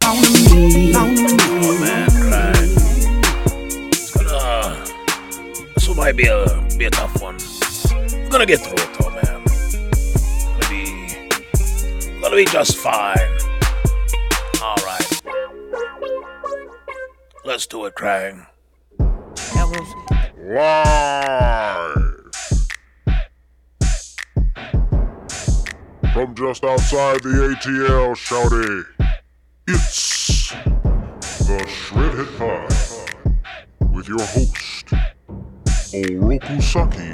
Oh man, crying. This one might be a tough one. We're gonna get through it though, man. Gonna be just fine. Alright. Let's do it, crying. Live from just outside the ATL, shouty. It's the Shredhead Pod with your host, Oroku Saki,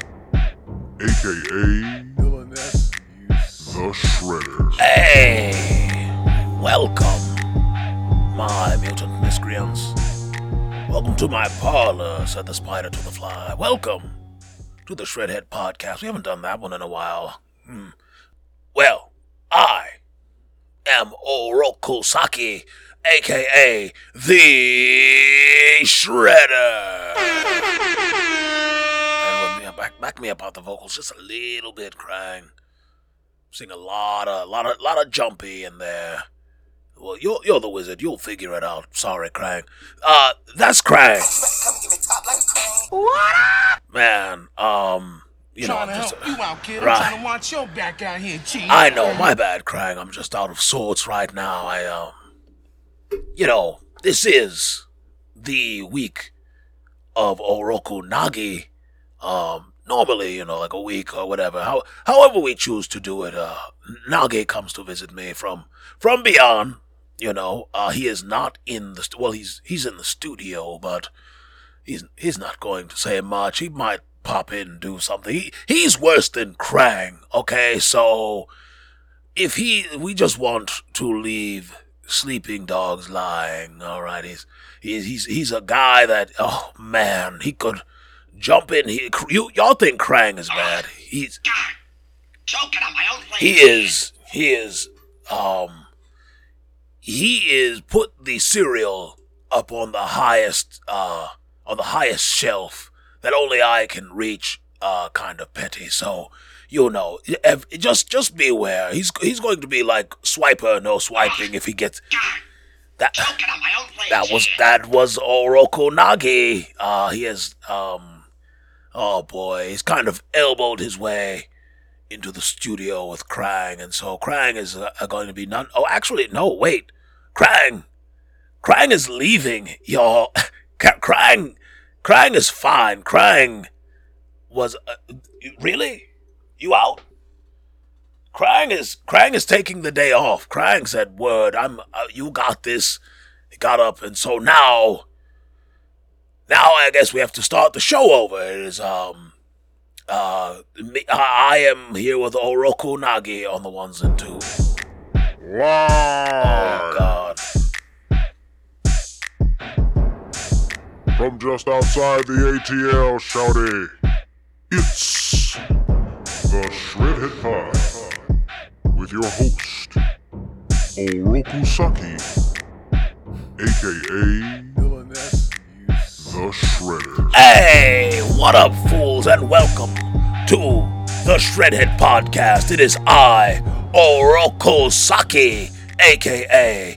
aka the Shredder. Hey! Welcome, my mutant miscreants. Welcome to my parlor, said the spider to the fly. Welcome to the Shredhead Podcast. We haven't done that one in a while. Well, I am Oroku Saki, aka the Shredder. And with me, back me up on the vocals just a little bit, crying. Sing a lot of jumpy in there. Well, you're the wizard. You'll figure it out. Sorry, Krang. That's Krang. What up? Man, you know, Trying to help you out, kid. I'm right. trying to watch your back out here, cheating. I know, my bad, Krang. I'm just out of sorts right now. This is the week of Oroku Nagi. Normally, like a week or whatever. However we choose to do it, Nagi comes to visit me from beyond. He is not in the he's in the studio, but he's not going to say much. He might pop in and do something. He's worse than Krang. Okay, so if we just want to leave sleeping dogs lying. All right, he's a guy that, oh man, he could jump in. Y'all think Krang is bad? Choking on my own place. He is put the cereal up on the highest shelf that only I can reach, kind of petty. So, just beware. He's going to be like swiper, no swiping if he gets that. Choking on my own place. That was Oroku Nagi. He has, oh boy, he's kind of elbowed his way into the studio with Krang, and so Krang is going to be none. Oh, actually, no, wait. Krang is leaving, y'all. Krang is fine. Krang was really? You out? Krang is taking the day off. Krang said, "Word, you got this." He got up, and so now I guess we have to start the show over. It is I am here with Oroku Nagi on the ones and twos. Live Oh God. from just outside the ATL, shouty. It's the Shredhead Pod with your host, Oroku Saki, aka the Shredder. Hey, what up, fools, and welcome to the Shredhead Podcast. It is I, Oroku Saki, aka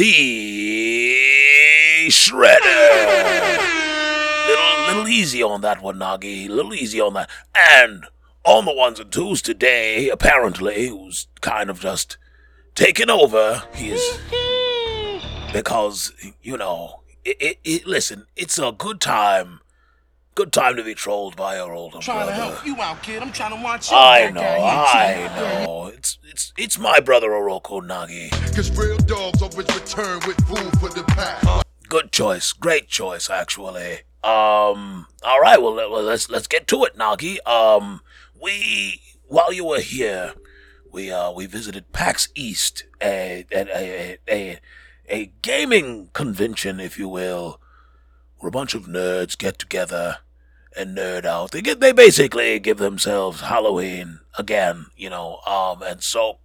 the Shredder. Little easy on that one, Nagi. Little easy on that. And on the ones and twos today, apparently, who's kind of just taking over. Because, listen, it's a good time to be trolled by your older Trying brother. to help you out, kid. I'm trying to watch your I back out here, know. cheating. It's my brother Oroku Nagi. Cause real dogs always return with food for the pack. Good choice, great choice, actually. All right, well let's get to it, Nagi. While you were here, we visited PAX East, a gaming convention, if you will, where a bunch of nerds get together and nerd out. They basically give themselves Halloween again, and so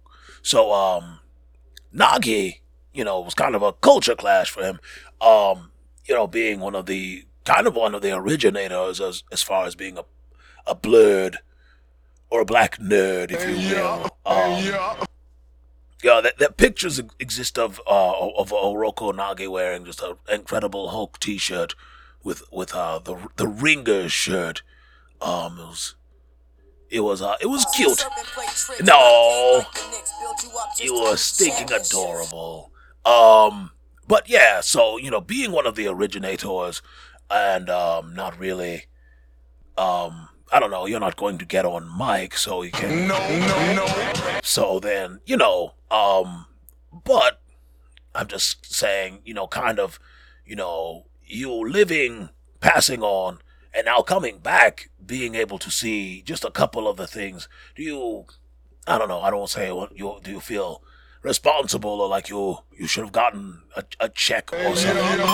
Nagi, was kind of a culture clash for him. Being one of the originators as far as being a blurred or a black nerd, if you will. Yeah, that pictures exist of Oroku Nagi wearing just an Incredible Hulk T-shirt with the Ringer shirt. It was cute. No, you were stinking adorable. But yeah, so being one of the originators, and not really, I don't know. You're not going to get on mic, so you can. No. So then, but I'm just saying, kind of, you living, passing on, and now coming back, being able to see just a couple of the things. I don't know, I don't say do you feel responsible or like you should have gotten a check or something?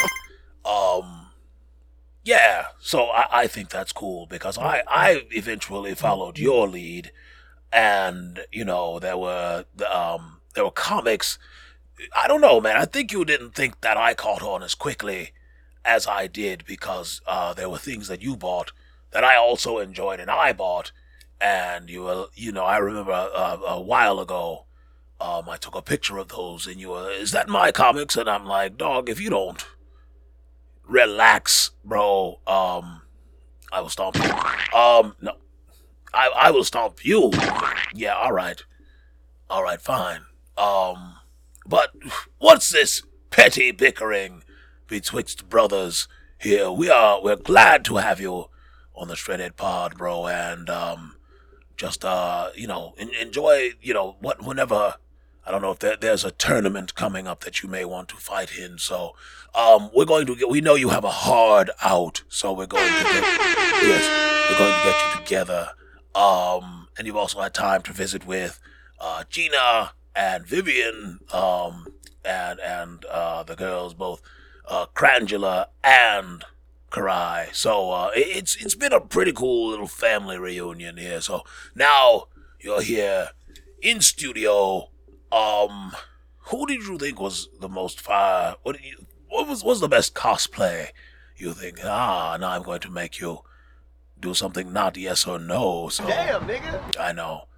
Yeah, so I think that's cool because I eventually followed your lead, and there were comics. I don't know, man. I think you didn't think that I caught on as quickly as I did because there were things that you bought that I also enjoyed and I bought, and I remember a while ago, I took a picture of those, and you were, is that my comics? And I'm like, dog, if you don't relax, bro, I will stomp you. No, I will stomp you. Yeah, all right, fine. But what's this petty bickering betwixt brothers here? We're glad to have you on the Shredded Pod, bro, and just enjoy whenever. I don't know if there's a tournament coming up that you may want to fight in. So we know you have a hard out, so we're going to get you together. And you've also had time to visit with Gina and Vivian, and the girls, both Crangela and Karai. So it's been a pretty cool little family reunion here. So now you're here in studio. Who did you think was the most fire? What was the best cosplay? You think? Now I'm going to make you do something not yes or no. So Damn, nigga. I know.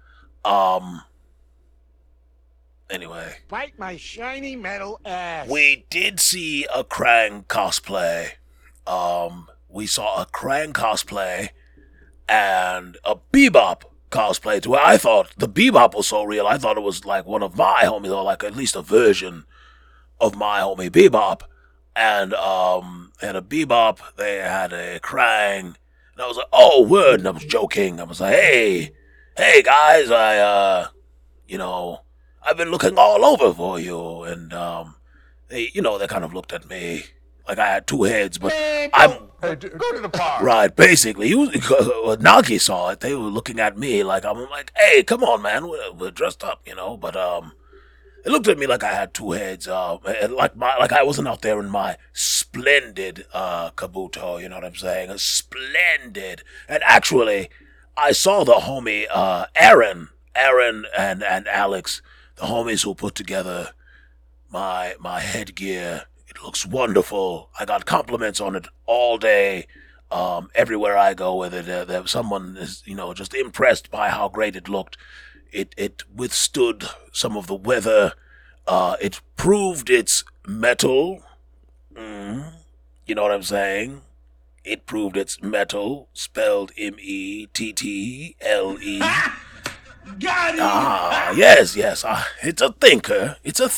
Anyway, Bite my shiny metal ass. we did see a Krang cosplay. We saw a Krang cosplay and a Bebop cosplay too. I thought the Bebop was so real. I thought it was like one of my homies, or like at least a version of my homie Bebop. And a Bebop, they had a Krang, and I was like, oh, word. And I was joking. I was like, hey guys, I've been looking all over for you. And they kind of looked at me like I had two heads, but Go to the park. right, basically, Nagi saw it. They were looking at me like I'm like, hey, come on, man, we're dressed up, But it looked at me like I had two heads, like I wasn't out there in my splendid Kabuto. You know what I'm saying? A splendid. And actually, I saw the homie Aaron and Alex, the homies who put together my headgear. It looks wonderful. I got compliments on it all day. Everywhere I go with it, someone is, just impressed by how great it looked. It withstood some of the weather. It proved its metal. You know what I'm saying? It proved its metal, spelled METTLE. Got it. Yes. It's a thinker.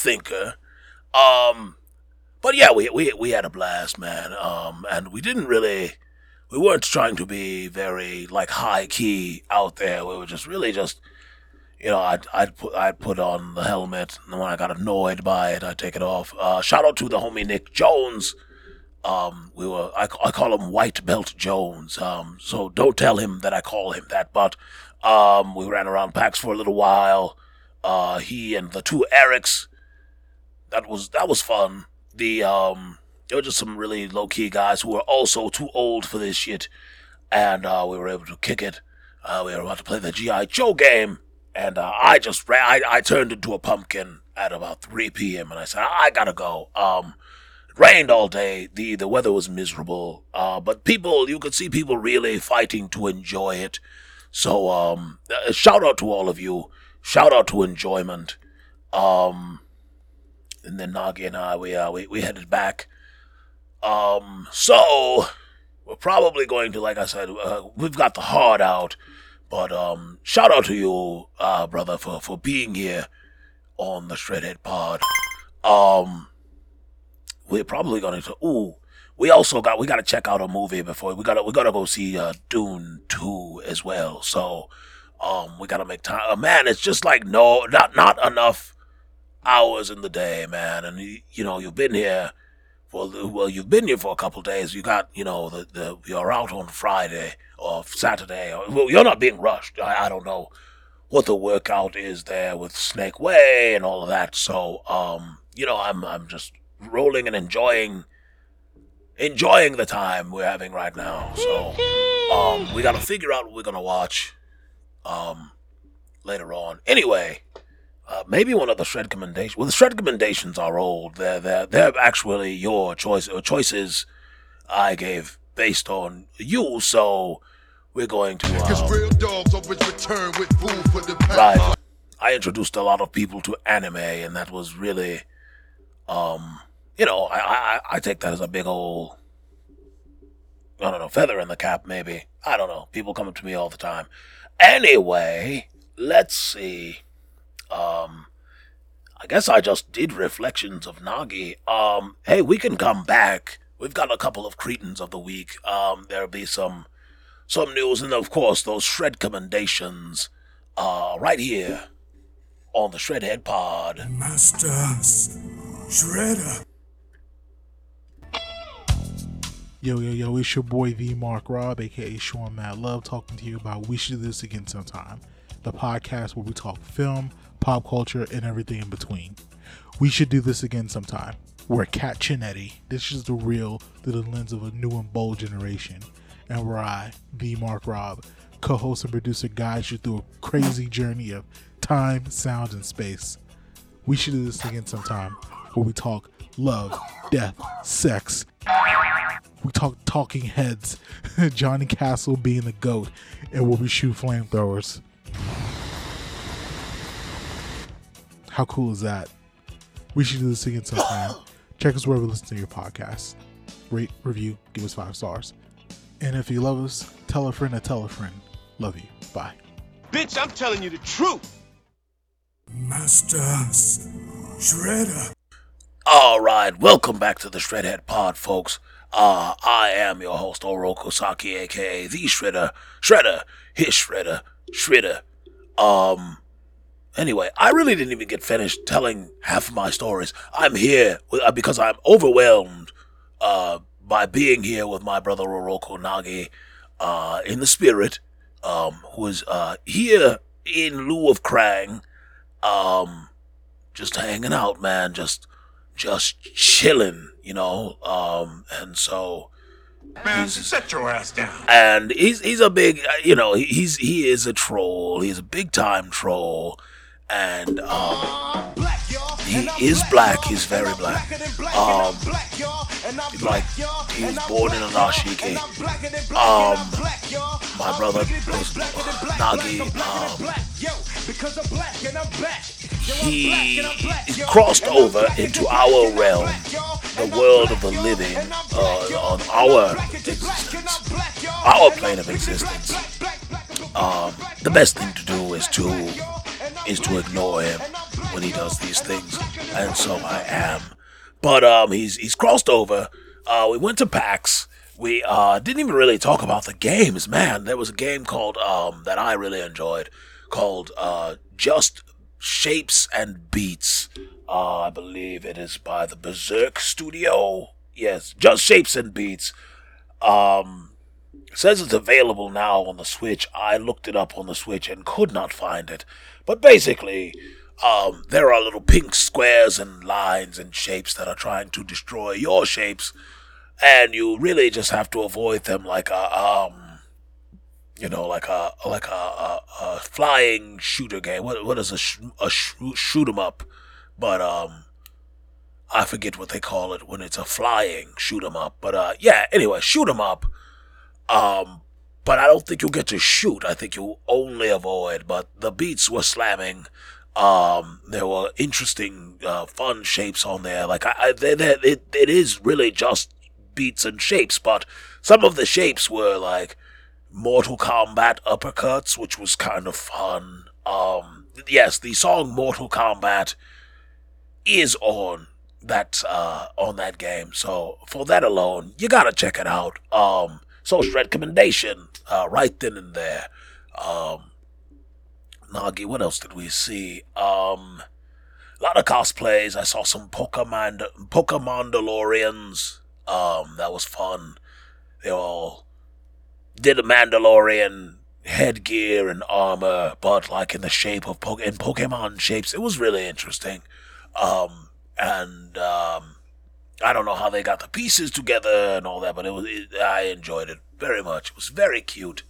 But yeah, we had a blast, man. And we weren't trying to be very like high key out there. We were just really I'd put on the helmet, and when I got annoyed by it, I'd take it off. Shout out to the homie Nick Jones. I call him White Belt Jones. So don't tell him that I call him that. But we ran around PAX for a little while. He and the two Erics. That was fun. There were just some really low key guys who were also too old for this shit, and we were able to kick it. We were about to play the G.I. Joe game, and I just ran. I turned into a pumpkin at about 3 p.m. and I said, I gotta go. It rained all day. The weather was miserable, but you could see people really fighting to enjoy it. So shout out to all of you. Shout out to enjoyment. And then Nagi and I, we headed back. So we're probably going to, like I said, we've got the heart out. But shout out to you, brother, for being here on the Shredhead Pod. We're probably going to. We got to check out a movie before we gotta go see Dune 2 as well. So we gotta make time. Man, it's just like not enough hours in the day, man. And you've been here for a couple days. You got you're out on Friday or Saturday. You're not being rushed. I don't know what the workout is there with Snake Way and all of that. So I'm just rolling and enjoying the time we're having right now. So we gotta figure out what we're gonna watch later on. Anyway, maybe one of the Shred recommendations. Well, the Shred recommendations are old. They're actually your choices I gave based on you. So we're going to Cause real dogs always return with food for the pack. right. I introduced a lot of people to anime, and that was really I take that as a big old, I don't know, feather in the cap, maybe. I don't know. People come up to me all the time. Anyway, let's see. I guess I just did Reflections of Nagi. Hey, we can come back. We've got a couple of Cretans of the week. There'll be some news, and of course, those Shred commendations, right here on the Shredhead Pod. Master Shredder. Yo, it's your boy The Mark Rob, aka Sean Mad Love, talking to you about We Should Do This Again Sometime, the podcast where we talk film, pop culture, and everything in between. We should do this again sometime. We're Cat Chinetti. This is the real through the lens of a new and bold generation. And where I, The Mark Rob, co-host and producer, guides you through a crazy journey of time, sound, and space. We should do this again sometime, where we talk love, death, sex. We talk talking heads, Johnny Castle being the GOAT, and where we shoot flamethrowers. How cool is that? We should do this again sometime. Check us wherever you listen to your podcast. Rate, review, give us 5 stars. And if you love us, tell a friend to tell a friend. Love you. Bye. Bitch, I'm telling you the truth. Master Shredder. Alright, welcome back to the Shredhead Pod, folks. I am your host, Oroku Saki, aka The Shredder, his Shredder. Anyway, I really didn't even get finished telling half of my stories. I'm here because I'm overwhelmed by being here with my brother Oroku Nagi in the spirit, who is here in lieu of Krang, just hanging out, man, just chilling, and so Man, set your ass down. and he's a big, he is a troll. He's a big time troll, and he is black. He's very black. Like he was born in Anashiki. My brother Nagi. He crossed over into our realm, the world of the living, on our existence, our plane of existence. The best thing to do is to ignore him when he does these things, and so I am. But he's crossed over. We went to PAX. We didn't even really talk about the games, man. There was a game called that I really enjoyed called Just Shapes and Beats. I believe it is by the Berserk Studio. Yes, Just Shapes and Beats. It says it's available now on the Switch. I looked it up on the Switch and could not find it. But basically, there are little pink squares and lines and shapes that are trying to destroy your shapes, and you really just have to avoid them like a flying shooter game. What is a shoot 'em up? But I forget what they call it when it's a flying shoot 'em up. But yeah, anyway, shoot 'em up. But I don't think you'll get to shoot. I think you'll only avoid. But the beats were slamming. There were interesting, fun shapes on there. Like it is really just beats and shapes, but some of the shapes were like Mortal Kombat uppercuts, which was kind of fun. Yes, the song Mortal Kombat is on that game, so for that alone, you gotta check it out. Social recommendation, right then and there. Nagi, what else did we see? A lot of cosplays. I saw some Pokemandalorians. That was fun. They all did a Mandalorian headgear and armor, but like in the shape of in Pokemon shapes. It was really interesting. I don't know how they got the pieces together and all that, but I enjoyed it very much. It was very cute.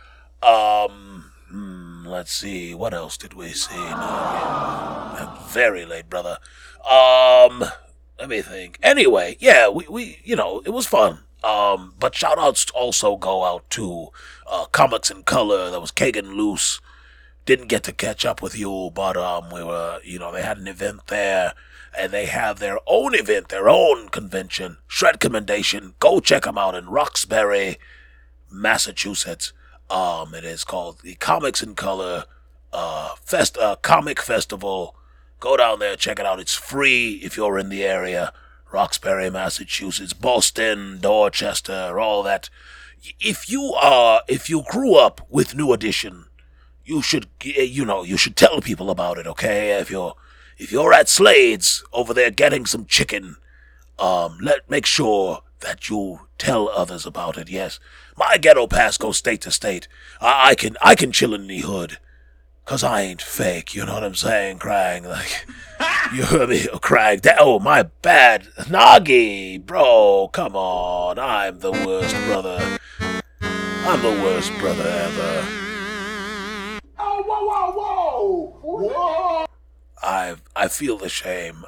Let's see, what else did we see? I'm very late, brother. Let me think. Anyway, yeah, we it was fun. But shout outs also go out to Comics in Color. That was Kagan Loose. Didn't get to catch up with you, but we were, they had an event there, and they have their own event, their own convention, Shred Commendation. Go check them out in Roxbury, Massachusetts. It is called the Comics in Color Comic Festival. Go down there, check it out. It's free if you're in the area. Roxbury, Massachusetts, Boston, Dorchester, all that. If you grew up with New Edition, you should tell people about it, okay? If you're at Slade's over there getting some chicken, make sure that you tell others about it. Yes, my ghetto pass goes state to state. I can chill in the hood, 'cause I ain't fake. You know what I'm saying, Krang? Like, you heard me, Krang. Oh, my bad, Nagi, bro. Come on, I'm the worst brother. I'm the worst brother ever. Oh, whoa, whoa, whoa! I feel the shame.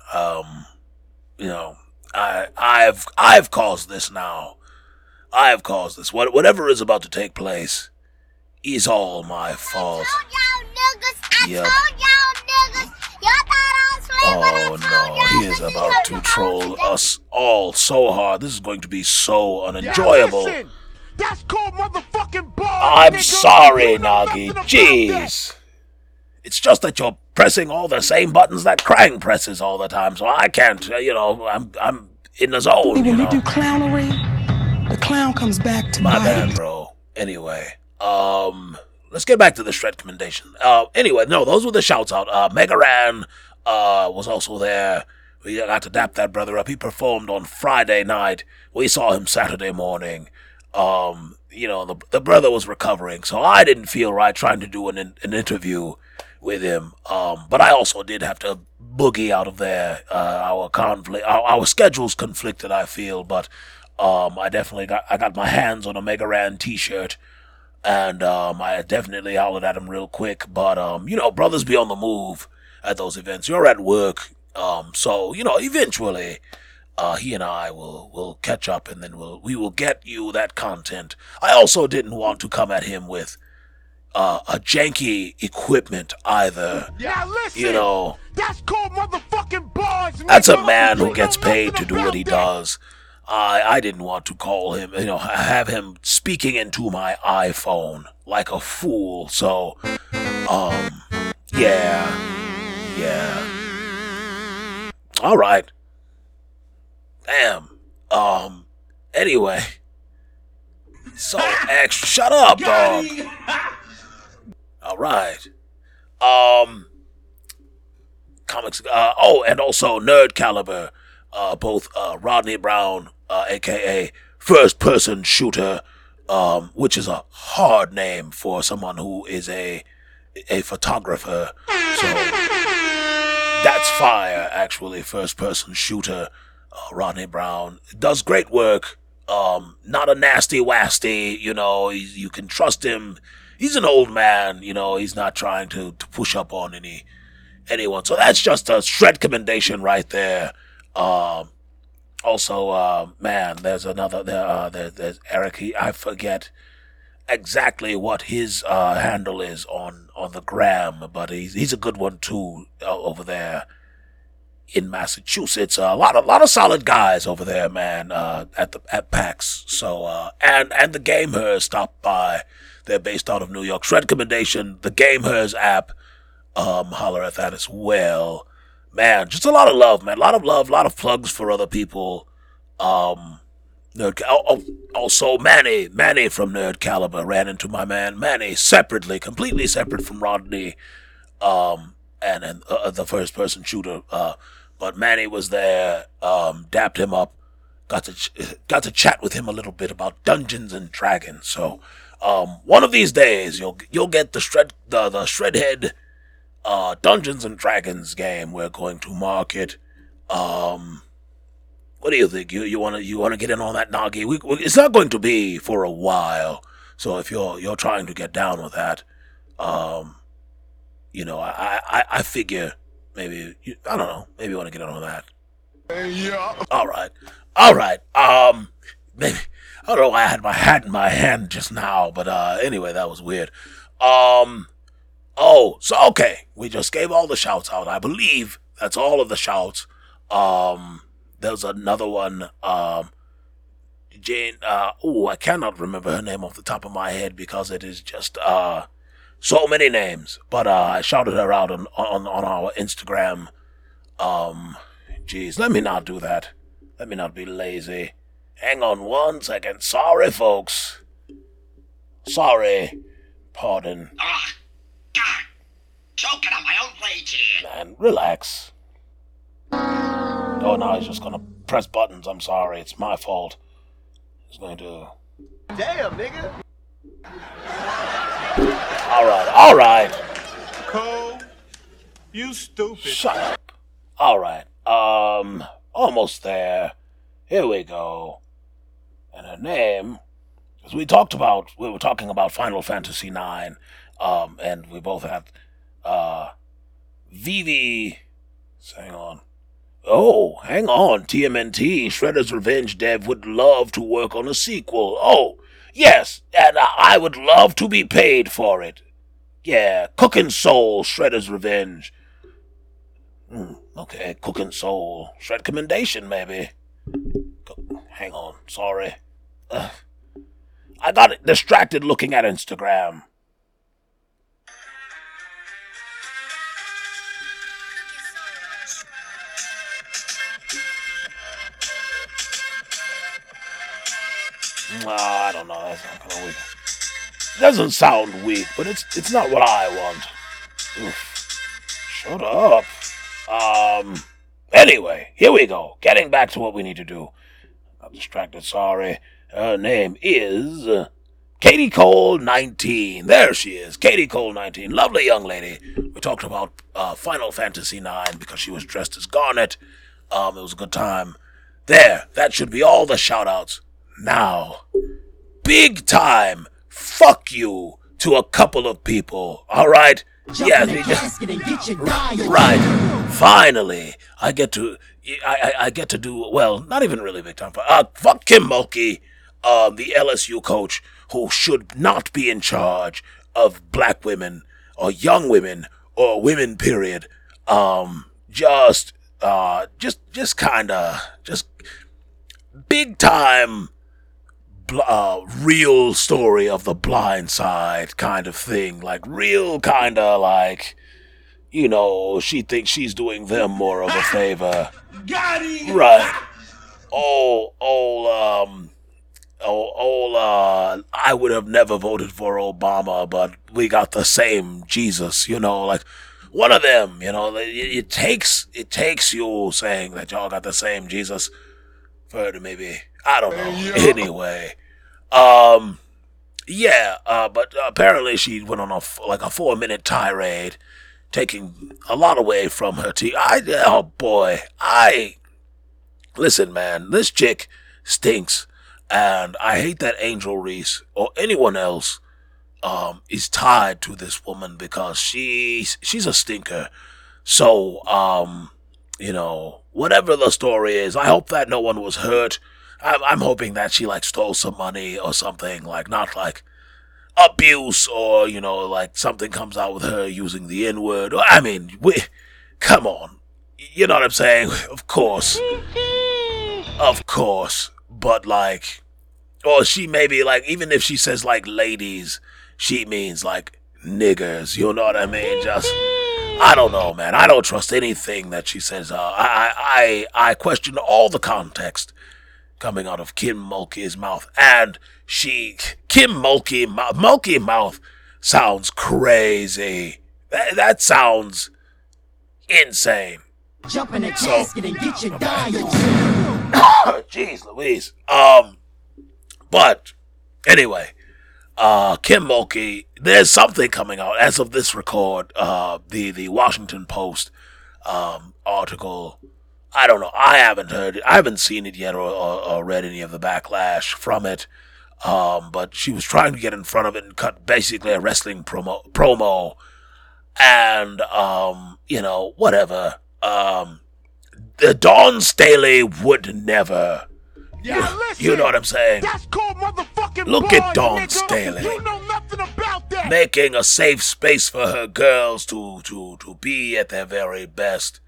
I've caused this now. I've caused this. Whatever is about to take place is all my fault. Yep. Oh no, he is about to troll us all so hard. This is going to be so unenjoyable. That's called motherfucking ball. I'm sorry, Nagi. Jeez. It's just that you're pressing all the same buttons that Krang presses all the time, so I can't, I'm in the zone, When we do clownery, the clown comes back to My bite. bad, bro. Anyway, let's get back to the Shred Commendation. Anyway, no, those were the shouts out. Megaran, was also there. We got to dap that brother up. He performed on Friday night. We saw him Saturday morning. The brother was recovering, so I didn't feel right trying to do an interview with him. But I also did have to boogie out of there. Our schedules conflicted, I feel, but I got my hands on a Megaran t-shirt, and I definitely hollered at him real quick. But brothers be on the move at those events. You're at work, so eventually he and I will catch up, and then we will get you that content. I also didn't want to come at him with a janky equipment either. Yeah, listen. That's called motherfucking bars. That's a man who gets paid to do what he does. I didn't want to call him, have him speaking into my iPhone like a fool. So, yeah. All right. Damn. Anyway. So, shut up, dog. All right. Comics. And also Nerd Caliber. Both Rodney Brown, aka First Person Shooter, which is a hard name for someone who is a photographer. So that's fire, actually. First Person Shooter, Rodney Brown does great work. Not a nasty wasty. You can trust him. He's an old man. He's not trying to push up on anyone. So that's just a Shred Commendation right there. Also, man, there's another. There's Eric. I forget exactly what his handle is on the gram, but he's a good one too over there in Massachusetts. A lot of solid guys over there, man. At PAX. So and the Gamehers stopped by. They're based out of New York. Shred Commendation, the Gamehers app. Holler at that as well. Man, just a lot of love, man. A lot of love, a lot of plugs for other people. Also Manny from Nerd Caliber ran into my man Manny separately, completely separate from Rodney, and the first person shooter. But Manny was there, dapped him up, got to chat with him a little bit about Dungeons and Dragons. So, one of these days you'll get the Shredhead Dungeons and Dragons game we're going to market. What do you think? You wanna get in on that, Nagi? It's not going to be for a while. So if you're trying to get down with that, I figure maybe I don't know. Maybe you want to get in on that. Yeah. All right. Maybe I don't know why I had my hat in my hand just now, but anyway, that was weird. Okay, we just gave all the shouts out. I believe that's all of the shouts. There's another one, Jane, I cannot remember her name off the top of my head because it is just, so many names, but, I shouted her out on our Instagram. Let me not do that. Let me not be lazy. Hang on 1 second. Sorry, folks. Sorry. Pardon. Oh, God. Choking on my own rage here. Man, relax. Oh, now he's just gonna press buttons. I'm sorry. It's my fault. He's going to... Damn, nigga. All right. Cole, you stupid. Shut up. All right. Almost there. Here we go. And her name, as we were talking about Final Fantasy IX, and we both had, Vivi, hang on. Oh, hang on, TMNT, Shredder's Revenge dev would love to work on a sequel. Oh, yes, and I would love to be paid for it. Yeah, Cookin' Soul, Shredder's Revenge. Okay, Cookin' Soul, Shred Commendation, maybe. Hang on, sorry. I got distracted looking at Instagram. I don't know, that's not kind of weak. It doesn't sound weak, but it's not what I want. Oof. Shut up. Anyway, here we go. Getting back to what we need to do. I'm distracted, sorry. Her name is Katie Cole 19. There she is, Katie Cole 19. Lovely young lady. We talked about Final Fantasy IX because she was dressed as Garnet. It was a good time. There, that should be all the shout-outs. Now, big time fuck you to a couple of people, alright? Yeah, right. Finally, I get to do, well, not even really big time. Fuck Kim Mulkey, the LSU coach, who should not be in charge of black women, or young women, or women, period. Just big time, real story of the blind side kind of thing. Like, real kind of like, she thinks she's doing them more of a favor. Got him! Right. I would have never voted for Obama, but we got the same Jesus, like, one of them, it takes you saying that y'all got the same Jesus for her to maybe, I don't know. Anyway, but apparently she went on a 4-minute tirade, taking a lot away from her team. Listen, man, this chick stinks, and I hate that Angel Reese or anyone else is tied to this woman because she's a stinker. So, whatever the story is, I hope that no one was hurt. I'm hoping that she stole some money or something, not abuse or, like something comes out with her using the N-word. I mean, come on. You know what I'm saying? Of course. Of course. But like, or she maybe like, even if she says like ladies, she means like niggers. You know what I mean? Just, I don't know, man. I don't trust anything that she says. I question all the context coming out of Kim Mulkey's mouth. And Kim Mulkey mouth sounds crazy. That sounds insane. Jump in the casket and get your dial. Jeez Louise. But anyway, Kim Mulkey, there's something coming out as of this record. The Washington Post article. I don't know. I haven't heard it. I haven't seen it yet or read any of the backlash from it. But she was trying to get in front of it and cut basically a wrestling promo. And, whatever. Dawn Staley would never. Yeah, listen, you know what I'm saying? That's called motherfucking Look bars, at Dawn nigga. Staley. You know nothing about that. Making a safe space for her girls to be at their very best.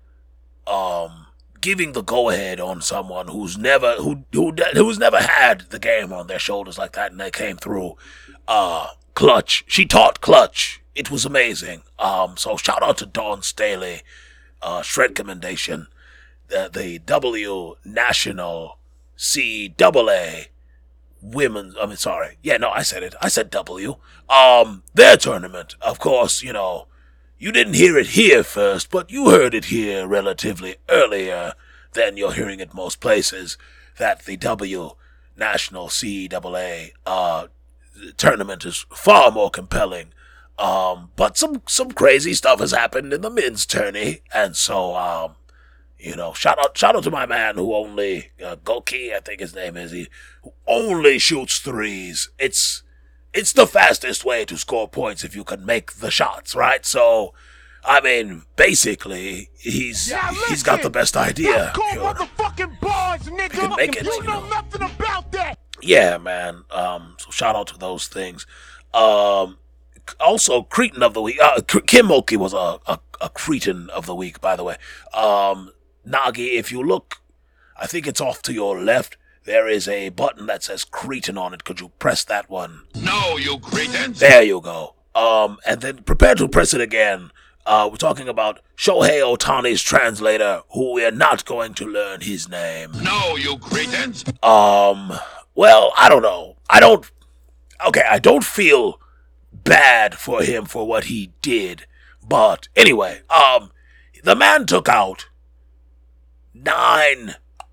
Giving the go-ahead on someone who's never had the game on their shoulders like that, and they came through. Clutch. She taught clutch. It was amazing. So shout out to Dawn Staley. Shred commendation. The W National CAA Women's. I said it. I said W. Their tournament. Of course, you didn't hear it here first, but you heard it here relatively earlier than you're hearing it most places, that the W National CAA tournament is far more compelling. But some crazy stuff has happened in the men's tourney, and so, shout out to my man who only, Goki, I think his name is, who only shoots threes. It's the fastest way to score points if you can make the shots, right? So, I mean, basically, he's got the best idea. That's called motherfucking bars, nigga. He can make it, you know nothing about that. Yeah, man. So shout out to those things. Also, Cretin of the Week. Kim Mulkey was a Cretin of the Week, by the way. Nagi, if you look, I think it's off to your left. There is a button that says Cretin on it. Could you press that one? No, you cretins! There you go. And then prepare to press it again. We're talking about Shohei Ohtani's translator, who we're not going to learn his name. No, you cretins! Well, I don't know. I don't feel bad for him for what he did. But anyway, the man took out nine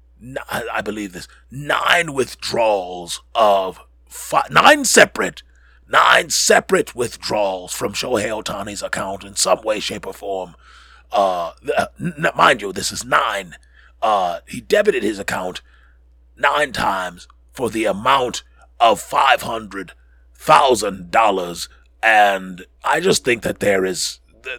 withdrawals of nine separate withdrawals from Shohei Ohtani's account in some way, shape, or form. Mind you, this is 9. He debited his account 9 times for the amount of $500,000, and I just think that there is,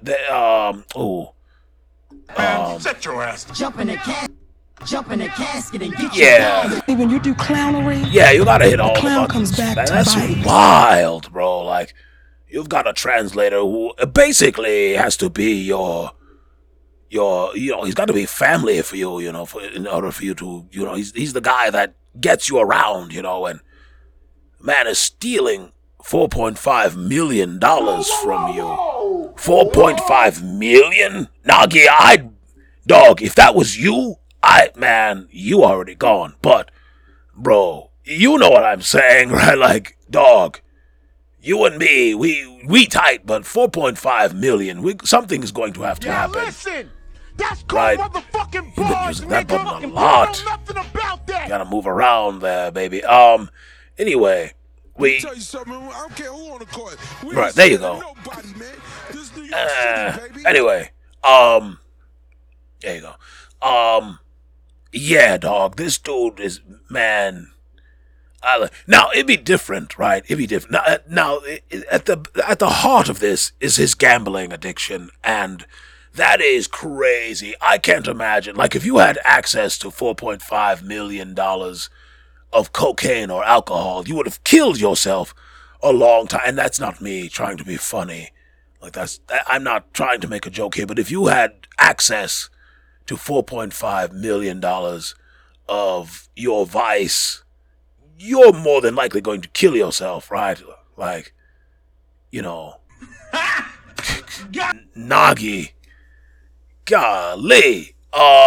Set your ass. Jump in the casket and get your dial. When you do clownery, yeah, you gotta hit all the clown buttons. comes back to That's bite. wild, bro. Like, you've got a translator who basically has to be your, he's got to be family for you, in order for you to, he's the guy that gets you around, and man is stealing $4.5 million from you. $4.5 million? Nagi, dog, if that was you, you already gone. But, bro, you know what I'm saying, right? Like, dog, you and me, we tight, but $4.5 million, something is going to have to happen. Listen, that's called motherfucking You've been bars, using that nigga. button a lot. You know nothing about that. Gotta move around there, baby. Anyway, we. Tell you something, I don't care who on the court. We Right, ain't there you scared go. of nobody, man. This New York City, baby. Anyway, there you go. Yeah, dog, this dude is, man. Now it'd be different, right? It'd be different. Now, at the heart of this is his gambling addiction, and that is crazy. I can't imagine. Like, if you had access to $4.5 million of cocaine or alcohol, you would have killed yourself a long time, and that's not me trying to be funny. Like I'm not trying to make a joke here, but if you had access to $4.5 million of your vice, you're more than likely going to kill yourself, right? Like, you know, Nagi, golly,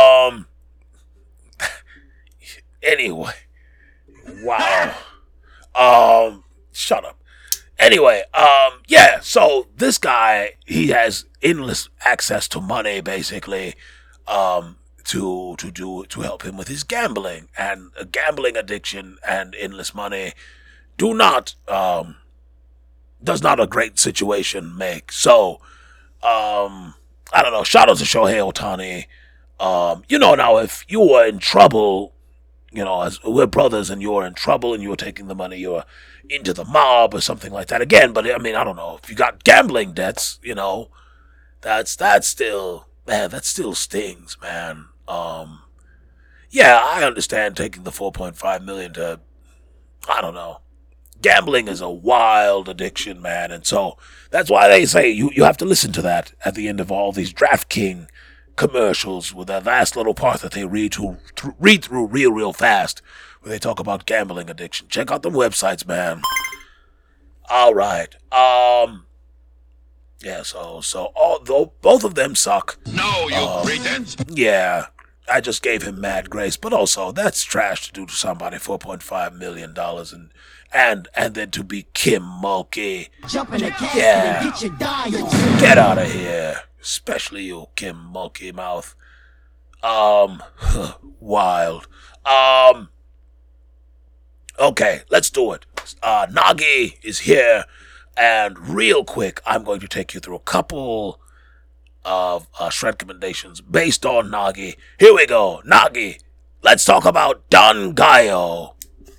anyway, wow, shut up. Anyway, yeah, so this guy, he has endless access to money, basically, to help him with his gambling, and a gambling addiction and endless money does not a great situation make. So, I don't know, shout out to Shohei Ohtani. Now if you were in trouble, as we're brothers and you're in trouble and you're taking the money, you're into the mob or something like that again. But I mean, I don't know, if you got gambling debts, that's still, man, that still stings, man. Yeah, I understand taking the 4.5 million to, I don't know. Gambling is a wild addiction, man, and so that's why they say you have to listen to that at the end of all these DraftKings commercials with that last little part that they read through real fast, where they talk about gambling addiction. Check out them websites, man. All right. Yeah. So both of them suck. No, you cretins. Yeah. I just gave him mad grace, but also that's trash to do to somebody. $4.5 million and then to be Kim Mulkey. Jump in the casket and get your dial. Get out of here. Especially you, Kim Mulkey mouth. Wild. Okay, let's do it. Nagi is here, and real quick, I'm going to take you through a couple of shred recommendations based on Nagi. Here we go. Nagi, let's talk about Dangayo.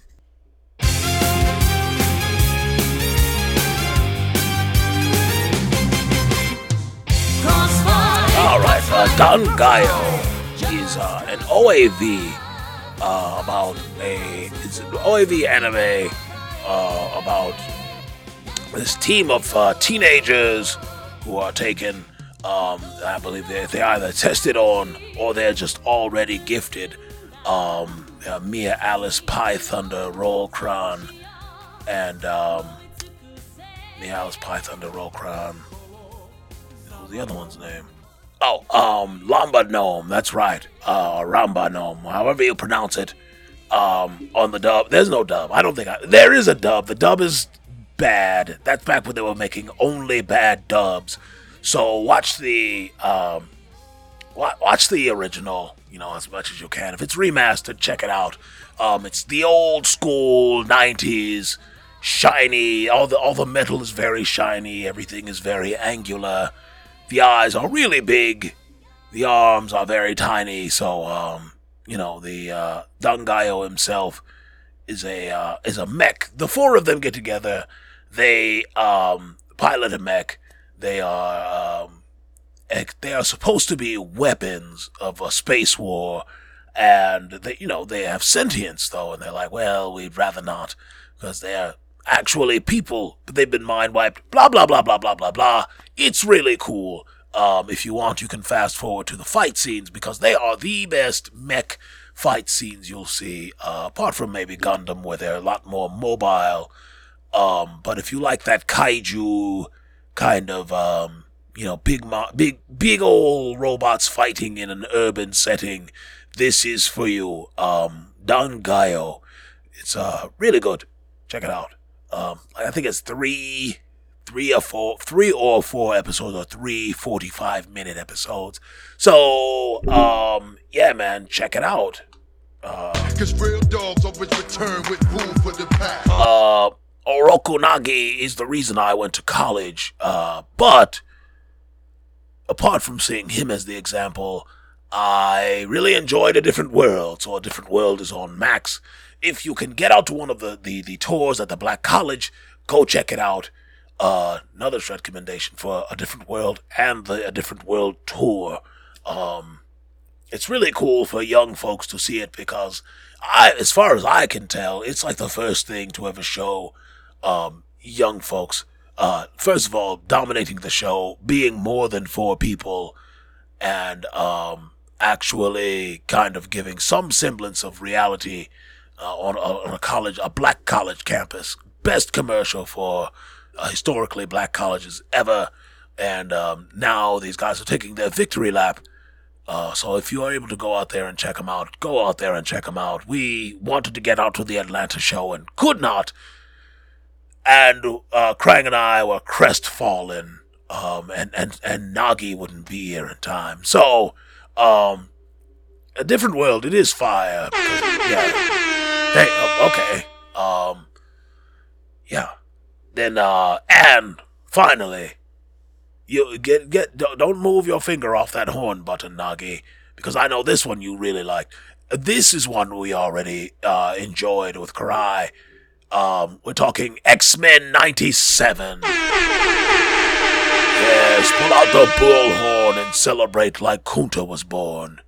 Alright, Dangayo is an OAV it's an OAV anime about this team of teenagers who are taken, I believe they're either tested on or they're just already gifted. Mia Alice Pie Thunder Rollcron and Mia Alice Pie Thunder Rollcron. What was the other one's name? Oh, Lamba Gnome, that's right. Ramba Gnome, however you pronounce it. On the dub, there's no dub. There is a dub. The dub is bad. That's back when they were making only bad dubs. So watch the original, as much as you can. If it's remastered, check it out. It's the old school 90s, shiny. All the metal is very shiny. Everything is very angular. The eyes are really big. The arms are very tiny. So, the Dangayo himself is a mech. The four of them get together. They pilot a mech. They are supposed to be weapons of a space war, and they have sentience though, and they're like, well, we'd rather not, because they're actually people, but they've been mind wiped. Blah blah blah blah blah blah blah. It's really cool. If you want, you can fast forward to the fight scenes, because they are the best mech fight scenes you'll see, apart from maybe Gundam, where they're a lot more mobile. But if you like that kaiju kind of, big old robots fighting in an urban setting, this is for you. Dangayo. It's really good. Check it out. I think it's three or four episodes, or 3 45-minute episodes. So, yeah, man, check it out. Cause real dogs always return with food for the pack. Oroku Nagi is the reason I went to college. But apart from seeing him as the example, I really enjoyed A Different World. So A Different World is on Max. If you can get out to one of the tours at the Black College, go check it out. Another recommendation for A Different World and the A Different World tour. It's really cool for young folks to see it, because as far as I can tell, it's like the first thing to ever show young folks, first of all, dominating the show, being more than 4 people, and actually kind of giving some semblance of reality on a black college campus. Best commercial for historically black colleges ever, and now these guys are taking their victory lap. So if you are able to go out there and check them out, go out there and check them out. We wanted to get out to the Atlanta show and could not. And Krang and I were crestfallen, and Nagi wouldn't be here in time. So, A Different World, it is fire. Yeah. Hey, okay. Yeah. Then, and finally, you don't move your finger off that horn button, Nagi, because I know this one you really like. This is one we already enjoyed with Karai. We're talking X-Men 97. Yes, pull out the bullhorn and celebrate like Kunta was born.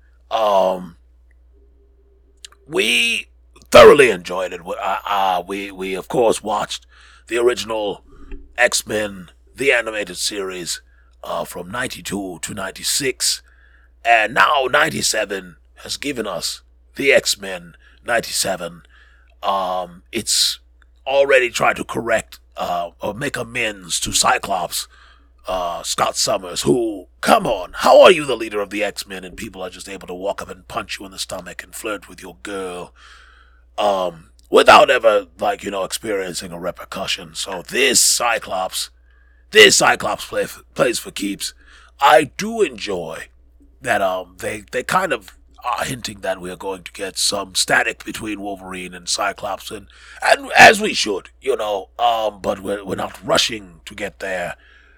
We thoroughly enjoyed it. We of course watched the original X-Men, the animated series, from 92 to 96, and now 97 has given us the X-Men 97. It's already tried to correct or make amends to Cyclops, Scott Summers, who, come on, how are you the leader of the X-Men and people are just able to walk up and punch you in the stomach and flirt with your girl, without ever, experiencing a repercussion? So this Cyclops plays for keeps. I do enjoy that, they kind of are hinting that we are going to get some static between Wolverine and Cyclops, and as we should, but we're not rushing to get there.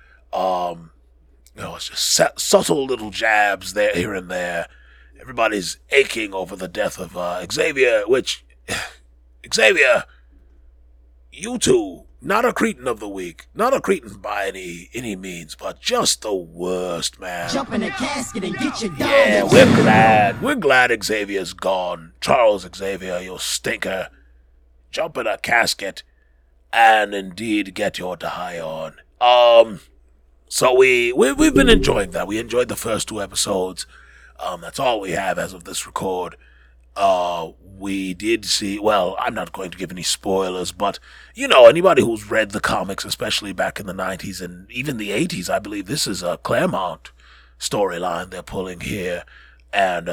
It's just subtle little jabs there, here and there. Everybody's aching over the death of Xavier, which, Xavier, you two, not a Cretan of the week, not a Cretan by any means, but just the worst, man. Jump in a casket and get your dog. Yeah, we're glad Xavier's gone. Charles Xavier, you stinker. Jump in a casket and indeed get your die on. So we've been enjoying that. We enjoyed the first 2 episodes. That's all we have as of this record. We did see, well, I'm not going to give any spoilers, but, anybody who's read the comics, especially back in the 90s and even the 80s, I believe this is a Claremont storyline they're pulling here. And,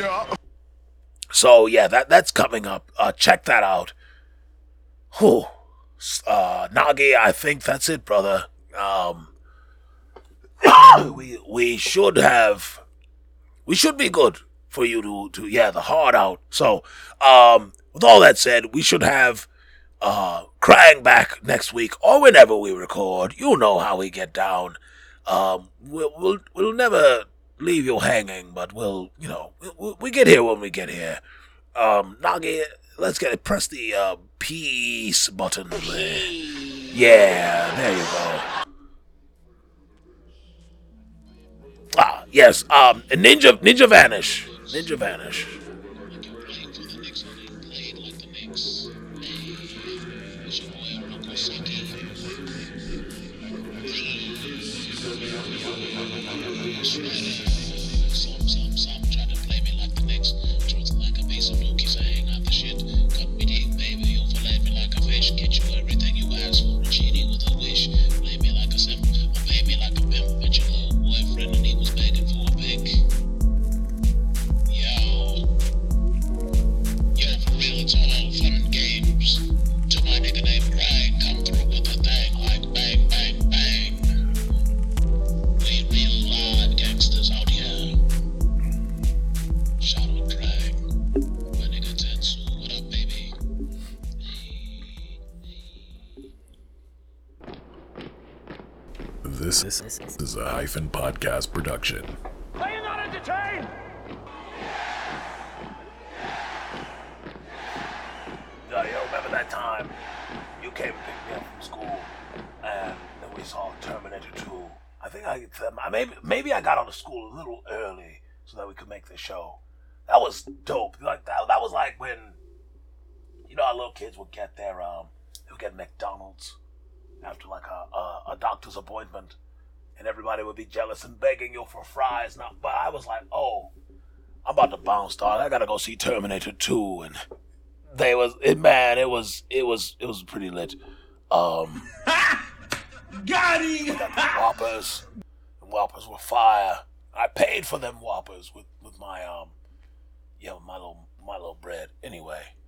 so, yeah, that's coming up. Check that out. Whew. Nagi, I think that's it, brother. We should be good for you to the hard out. So, with all that said, we should have Krang back next week or whenever we record. You know how we get down. We'll never leave you hanging, but we get here when we get here. Nagi, let's press the peace button. Yeah, there you go. Yes, Ninja Vanish. Ninja Vanish. This is a Hyphen Podcast production. Are you not entertained? Yo, remember that time you came and picked me up from school, and then we saw Terminator 2. I think maybe I got out of school a little early so that we could make this show. That was dope. Like that was like when, our little kids would get their they would get McDonald's after like a doctor's appointment, and everybody would be jealous and begging you for fries. Now, but I was like, oh, I'm about to bounce, dog. I gotta go see Terminator 2, and it was pretty lit. Got him! We got the Whoppers. The Whoppers were fire. I paid for them Whoppers with my my little bread. Anyway,